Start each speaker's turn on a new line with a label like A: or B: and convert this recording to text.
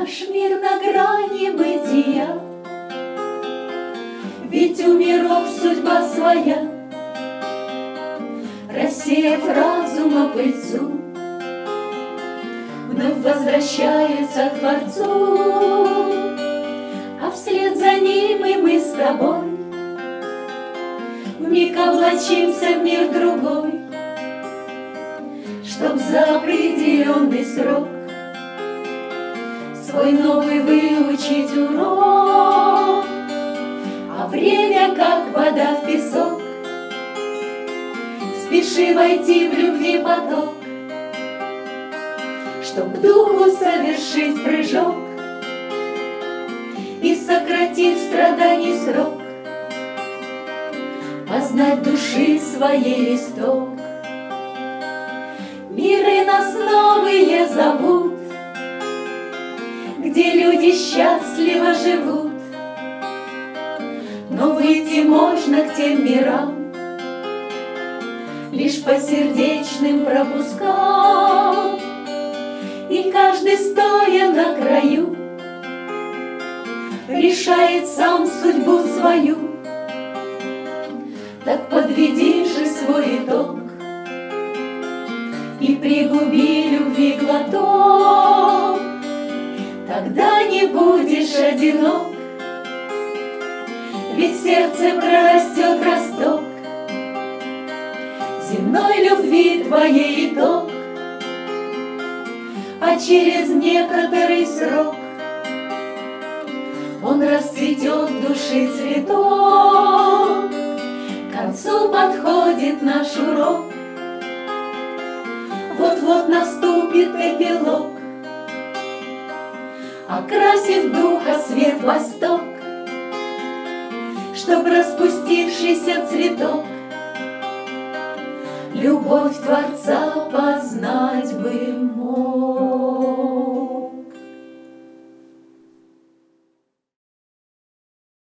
A: Наш мир на грани бытия, ведь у миров судьба своя. Рассеяв разума пыльцу, вновь возвращается к Творцу, а вслед за ним и мы с тобой вмиг облачимся в мир другой, чтоб за определенный срок свой новый выучить урок. А время, как вода в песок, спеши войти в любви поток, чтоб к духу совершить прыжок и, сократив страданий срок, познать души своей листок. Миры нас новые зовут, где люди счастливо живут, но выйти можно к тем мирам лишь по сердечным пропускам. И каждый, стоя на краю, решает сам судьбу свою. Так подведи же свой итог и пригуби любви глоток, тогда не будешь одинок, ведь в сердце прорастет росток земной любви твоей итог. А через некоторый срок он расцветет в душе цветок. К концу подходит наш урок, вот-вот наступит эпилог, окрасив духа свет восток, чтоб распустившийся цветок любовь Творца познать бы мог.